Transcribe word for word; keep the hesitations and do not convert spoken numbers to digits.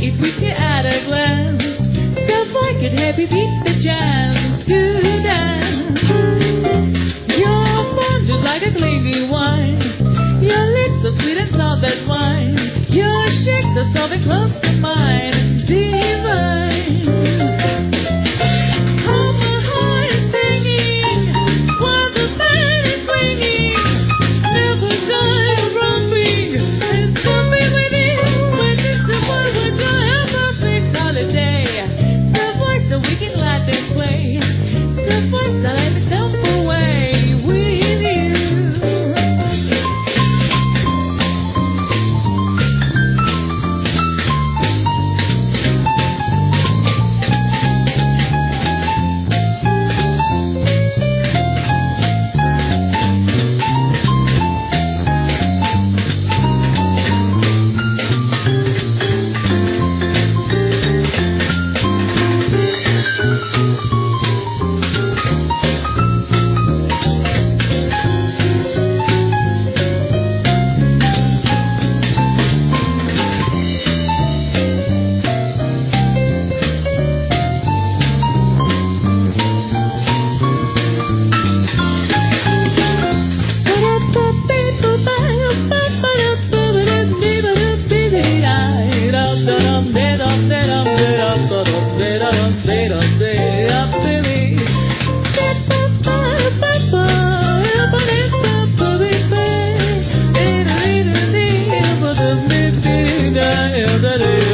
it with you at a glance. Just like it, happy beat the chance to dance. You're fun just like a clingy wine. Your lips are sweet and soft as wine. Your cheeks are soft and close to mine. Divine. Oh, my heart is singing while the band is swinging. Never die romping. It's something with you. When it's the one with your have a perfect holiday. Step forward so we can laugh and play. Step forward, I like the simple way with you. Da da